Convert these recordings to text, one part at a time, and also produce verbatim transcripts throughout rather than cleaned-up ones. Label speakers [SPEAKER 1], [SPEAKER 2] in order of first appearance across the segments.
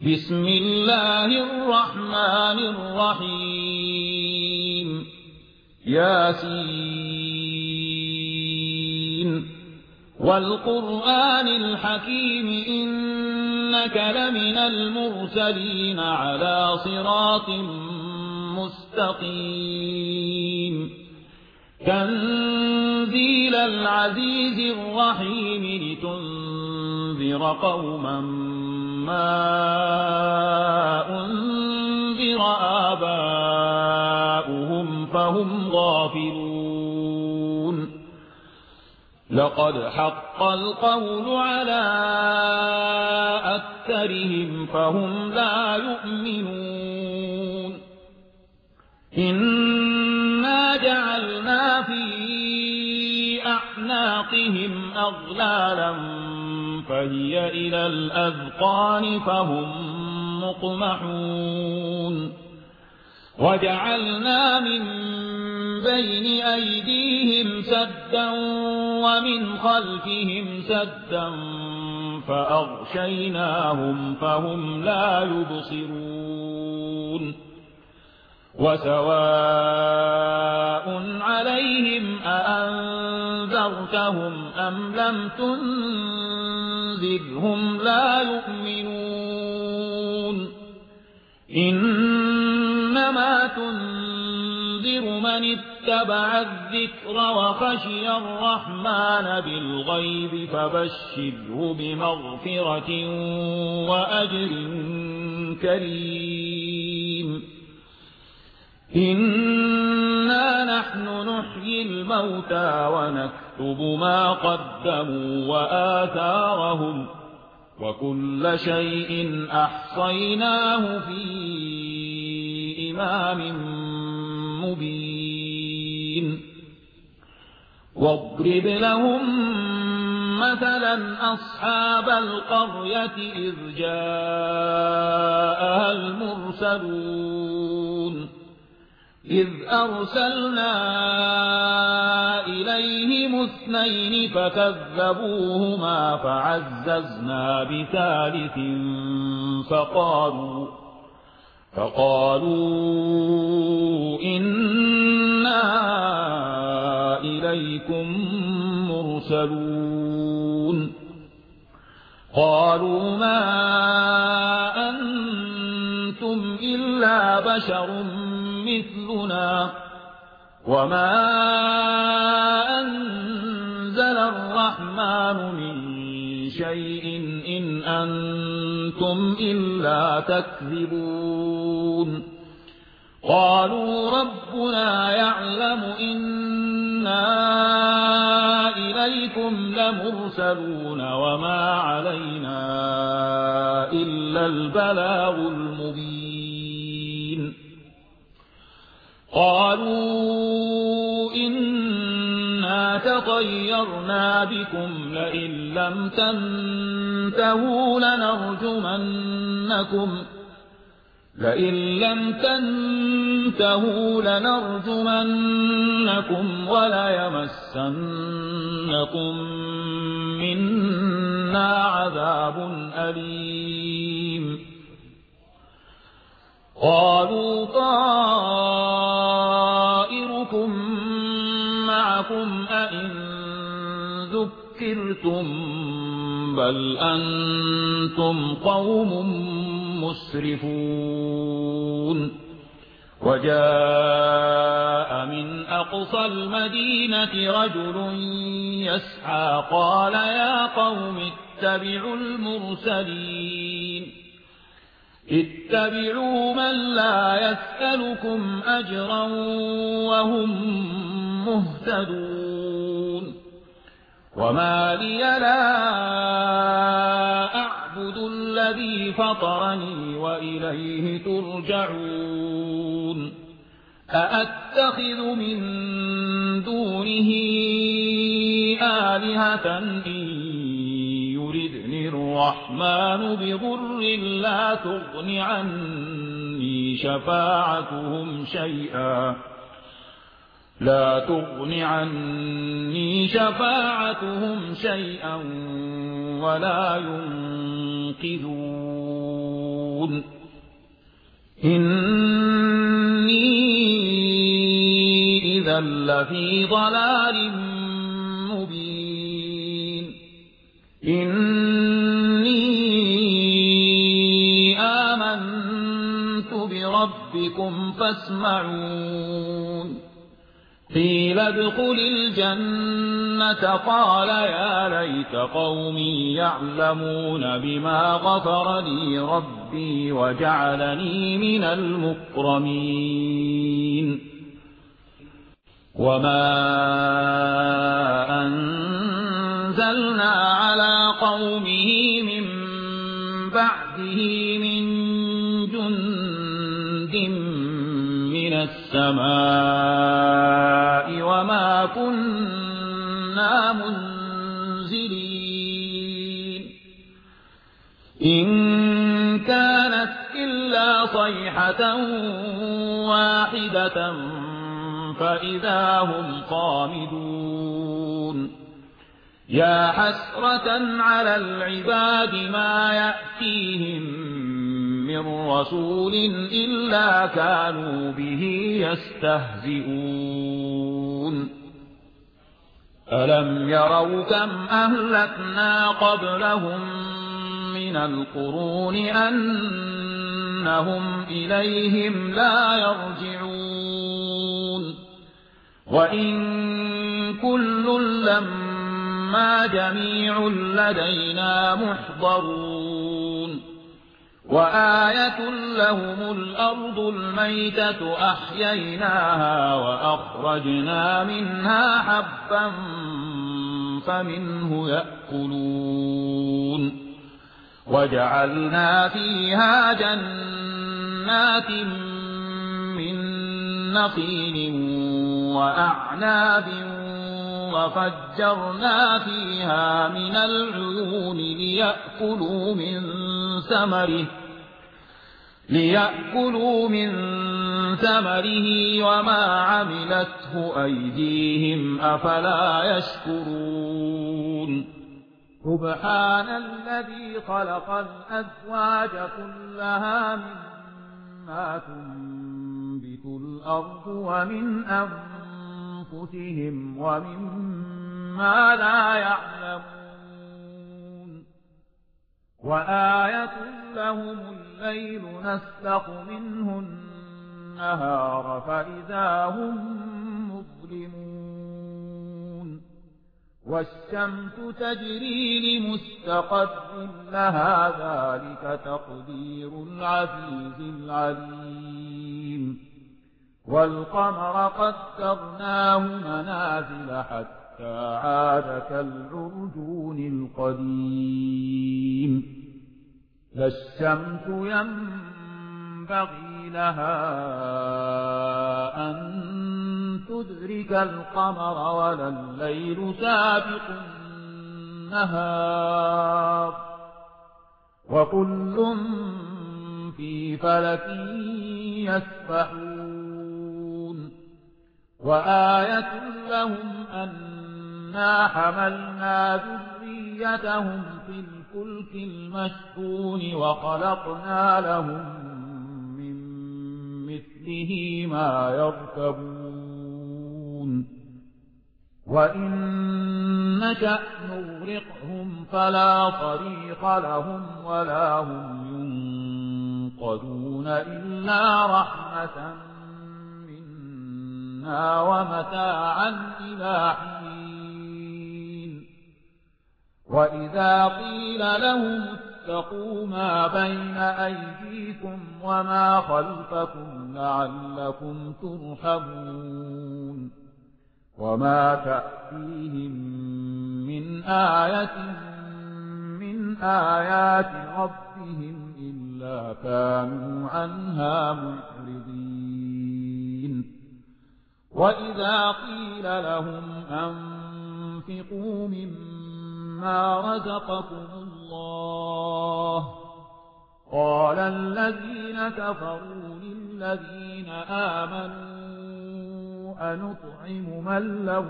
[SPEAKER 1] بسم الله الرحمن الرحيم ياسين والقرآن الحكيم إنك لمن المرسلين على صراط مستقيم تنزيل العزيز الرحيم لتنذر قوما ما أنذر آباؤهم فهم غافلون لقد حق القول على أكثرهم فهم لا يؤمنون إنا جعلنا في أعناقهم أغلالا فهي إلى الأذقان فهم مقمحون وجعلنا من بين أيديهم سدا ومن خلفهم سدا فأغشيناهم فهم لا يبصرون وسواء عليهم أأنذرتهم أم لم تنذرهم لا يؤمنون إنما تنذر من اتبع الذكر وخشي الرحمن بالغيب فبشره بمغفرة وأجر كريم إنا نحن نحيي الموتى ونكتب ما قدموا وآثارهم وكل شيء أحصيناه في إمام مبين واضرب لهم مثلا أصحاب القرية إذ جاءها المرسلون إذ أرسلنا إليهم اثنين فكذبوهما فعززنا بثالث فقالوا فقالوا إنا إليكم مرسلون قالوا ما أنتم إلا بشر مثلنا وما أنزل الرحمن من شيء إن أنتم إلا تكذبون قالوا ربنا يعلم إنا إليكم لمرسلون وما علينا إلا البلاغ المبين قالوا إنا تطيرنا بكم لئن لم تنتهوا لنرجمنكم لئن لم تنتهوا لنرجمنكم وليمسنكم منا عذاب أليم قالوا طائركم معكم أئن ذكرتم بل أنتم قوم مسرفون وجاء من أقصى المدينة رجل يسعى قال يا قوم اتبعوا المرسلين اتبعوا من لا يسألكم أجرا وهم مهتدون وما لي لا أعبد الذي فطرني وإليه ترجعون أأتخذ من دونه آلهة إن يردني الرحمن بضر لا تغن عني شفاعتهم شيئا لا تغن عني شفاعتهم شيئا ولا ينقذون إني إذا لفي ضلال مبين إني آمنت بربكم فاسمعون قيل ادخل الجنة قال يا ليت قومي يعلمون بما غفر لي ربي وجعلني من المكرمين وما أنزلنا على قومه من بعده من جند من السماء وما كنا منزلين إن كانت إلا صيحة واحدة فإذا هم خامدون يا حسرة على العباد ما يأتيهم من رسول إلا كانوا به يستهزئون ألم يروا كم أهلكنا قبلهم من القرون أنهم إليهم لا يرجعون وإن كل لما جميع لدينا محضرون وآية لهم الأرض الميتة أحييناها وأخرجنا منها حبا فمنه يأكلون وجعلنا فيها جنات من نخيل وأعناب وفجرنا فيها من العيون ليأكلوا من ثمره ليأكلوا من ثمره وما عملته أيديهم أفلا يشكرون سبحان الذي خلق الأزواج كلها مما تنبت الأرض ومن أنفسهم ومما لا يعلمون وآية لهم الليل نسلخ منه النهار فإذا هم مظلمون والشمس تجري لمستقر لها ذلك تقدير العزيز العليم والقمر قدرناه منازل حتى عاد كالعرجون القديم لا الشمس ينبغي لها أن تدرك القمر ولا الليل سابق النهار وكل في فلك يسبحون وآية لهم أنا حملنا ذريتهم في الفلك المشحون وخلقنا لهم من مثله ما يركبون وإن نشأ نغرقهم فلا طريق لهم ولا هم ينقذون إلا رحمة منا ومتاعا إلى حين وإذا قيل لهم اتقوا ما بين أيديكم وما خلفكم لعلكم ترحمون وما تأتيهم من آية من آيات ربهم إلا كانوا عنها معرضين وإذا قيل لهم أنفقوا مما رزقكم الله قال الذين كفروا للذين آمنوا أنطعم من لو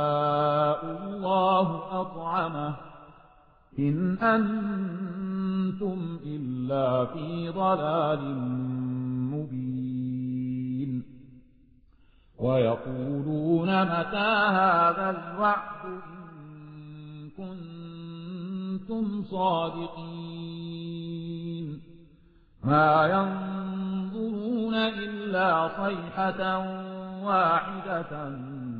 [SPEAKER 1] يشاء الله أطعمه إن أنتم أنتم إلا في ضلال مبين ويقولون متى هذا الوعد إن كنتم صادقين ما ينظرون إلا صيحة واحدة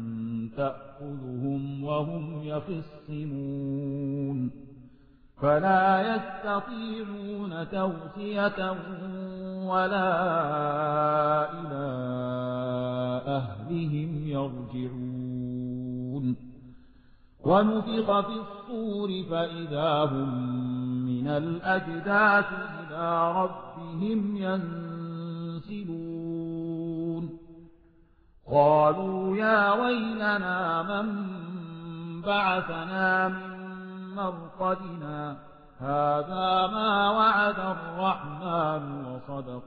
[SPEAKER 1] تأخذهم وهم يخصمون فلا يستطيعون توصية ولا إلى أهلهم يرجعون ونفخ في الصور فإذا هم من الأجداث إلى ربهم ينسلون قالوا يا ويلنا من بعثنا من مرقدنا هذا ما وعد الرحمن وصدق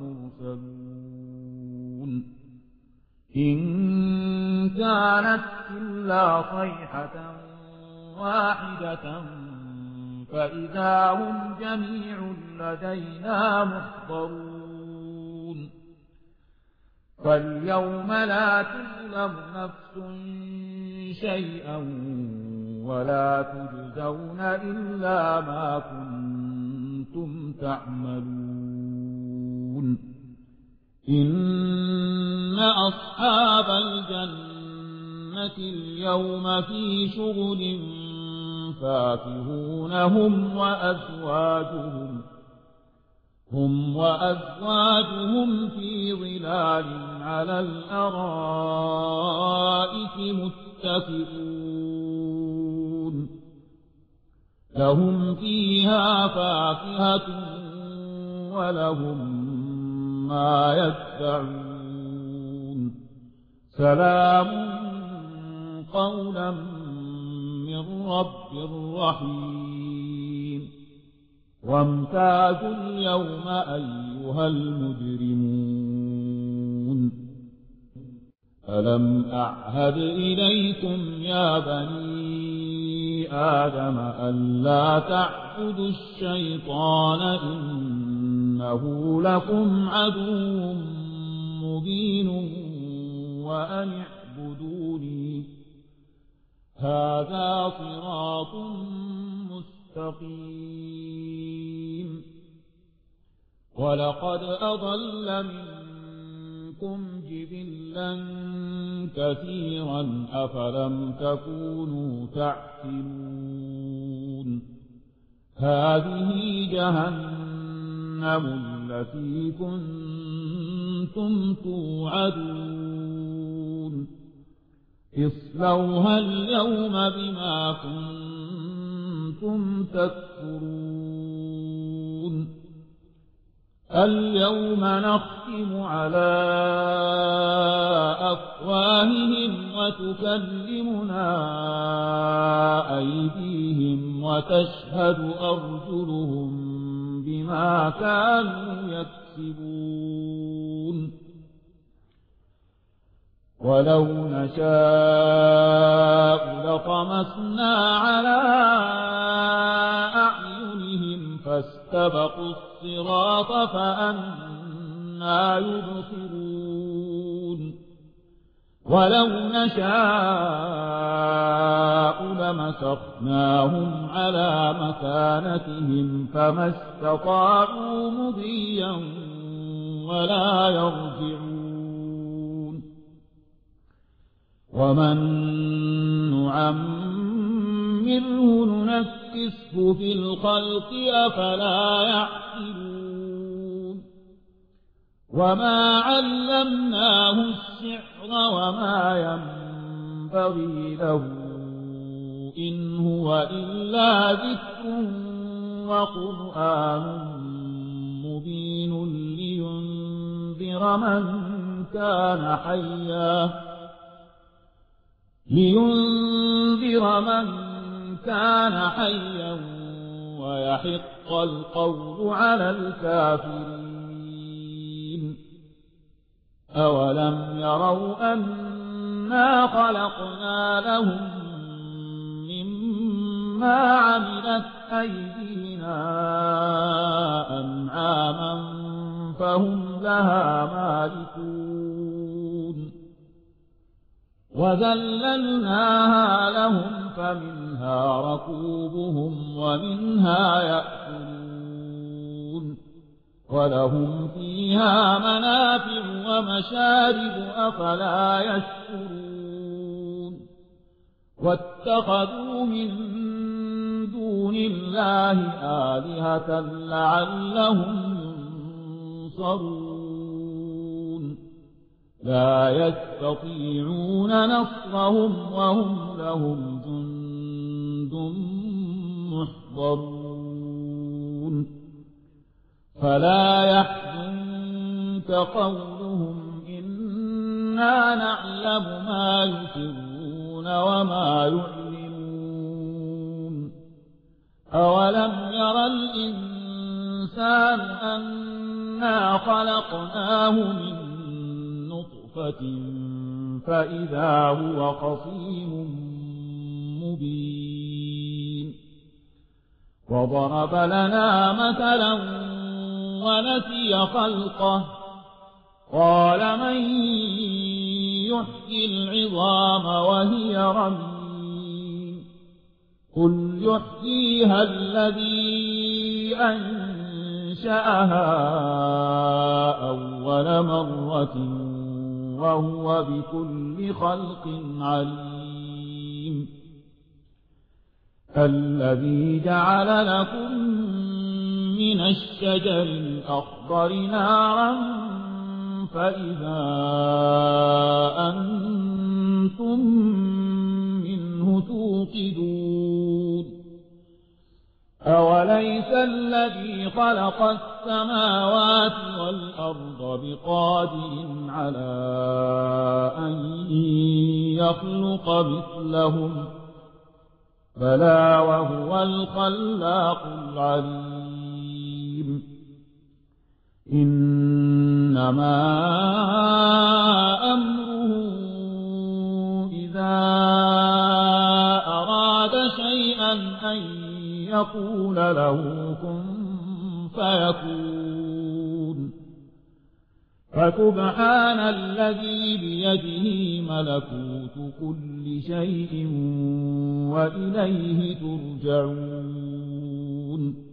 [SPEAKER 1] المرسلون إن كانت إلا صيحة واحدة فإذا هم جميع لدينا محضرون فاليوم لا تظلم نفس شيئا ولا تجزون إلا ما كنتم تعملون إن أصحاب الجنة اليوم في شغل فاكهون هم وأزواجهم هم وأزواجهم في ظلال على الأرائك متكئون لهم فيها فاكهة ولهم ما يدعون سلام قولا من رب رحيم وامتازوا اليوم أيها المجرمون ألم أعهد إليكم يا بني آدم ألا تعبدوا الشيطان إنه لكم عدو مبين وأن اعبدوني هذا صراط مستقيم ولقد أضل منكم جبلا كثيرا أفلم تكونوا تعقلون هذه جهنم التي كنتم توعدون اصلوها اليوم بما كنتم تكفرون اليوم نختم على أفواههم وتكلمنا أيديهم وتشهد أرجلهم بما كانوا يكسبون ولو نشاء لطمسنا على أعينهم فاستبقوا الصراط فأنى يبصرون ولو نشاء لمسخناهم على مكانتهم فما استطاعوا مضيا ولا يرجعون ومن نعمره ننكسه في الخلق أفلا يعقلون وما علمناه الشعر وما ينبغي له إن هو إلا ذكر وقرآن مبين لينذر من كان حيا لينذر من كان حيا ويحق القول على الكافرين أولم يروا أنا خلقنا لهم مما عملت أيدينا أنعاما فهم لها مالكون وذللناها لهم فمنها ركوبهم ومنها يأكلون ولهم فيها منافع ومشارب أفلا يشكرون واتخذوا من دون الله آلهة لعلهم ينصرون لا يستطيعون نصرهم وهم لهم جند محضرون فلا يحزنك قولهم إنا نعلم ما يسرون وما يعلنون أولم ير الإنسان أنا خلقناه من نطفة فإذا هو خصيم مبين وضرب لنا مثلا ونسي خلقه قال من يحيي العظام وهي رميم قل يحييها الذي أنشأها أول مرة وهو بكل خلق عليم الذي جعل لكم من الشجر الأخضر نارا فإذا أنتم منه توقدون أوليس الذي خلق السماوات والأرض بقادر على أن يخلق مثلهم بلى وهو الخلاق العليم إنما أمره إذا أراد شيئا أن يقول له كن فيكون فسبحان الذي بيده ملكوت كل شيء وإليه ترجعون